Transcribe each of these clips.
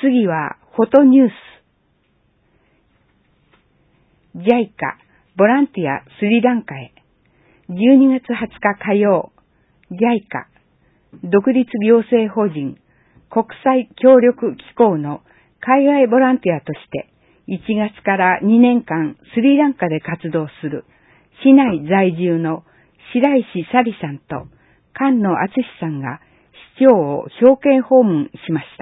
次はフォトニュース。JICA ボランティアスリランカへ。12月20日火曜、JICA 独立行政法人国際協力機構の海外ボランティアとして1月から2年間スリランカで活動する市内在住の白石紗里さんと菅野敦さんが市長を表敬訪問しました。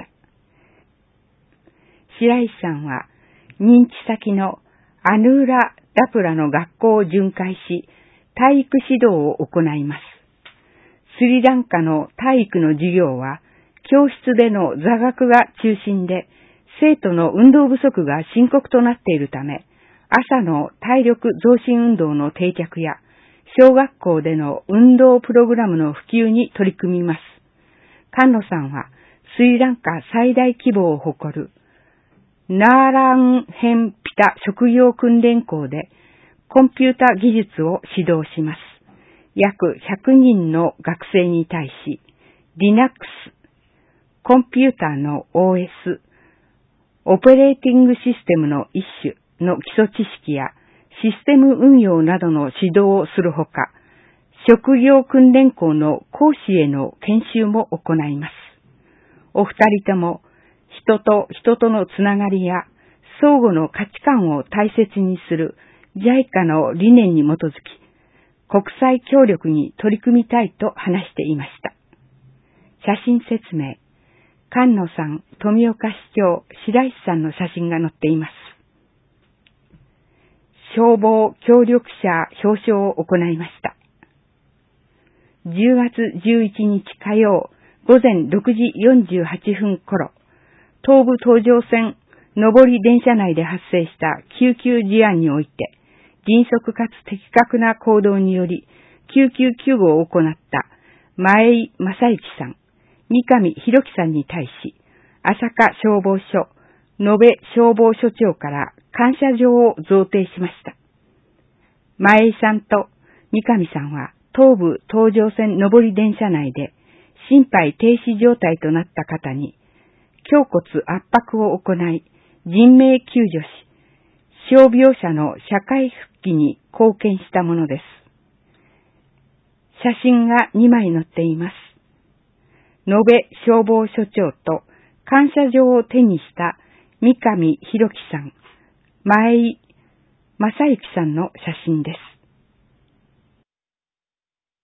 白石さんは認知先のアヌーラ・ダプラの学校を巡回し体育指導を行います。スリランカの体育の授業は教室での座学が中心で生徒の運動不足が深刻となっているため、朝の体力増進運動の定着や小学校での運動プログラムの普及に取り組みます。菅野さんはスリランカ最大規模を誇るナーランヘンピタ職業訓練校でコンピュータ技術を指導します。約100人の学生に対し、Linux、コンピュータの OS、オペレーティングシステムの一種の基礎知識やシステム運用などの指導をするほか、職業訓練校の講師への研修も行います。お二人とも人と人とのつながりや相互の価値観を大切にする JICA の理念に基づき、国際協力に取り組みたいと話していました。写真説明。菅野さん、富岡市長、白石さんの写真が載っています。消防協力者表彰を行いました。10月11日火曜午前6時48分頃、東武東上線上り電車内で発生した救急事案において、迅速かつ的確な行動により、救急救護を行った前井正幸さん、三上博樹さんに対し、朝霞消防署、野部消防署長から感謝状を贈呈しました。前井さんと三上さんは東武東上線上り電車内で心肺停止状態となった方に胸骨圧迫を行い人命救助し、傷病者の社会復帰に貢献したものです。写真が2枚載っています。野部消防署長と感謝状を手にした三上博樹さん、前井正幸さんの写真です。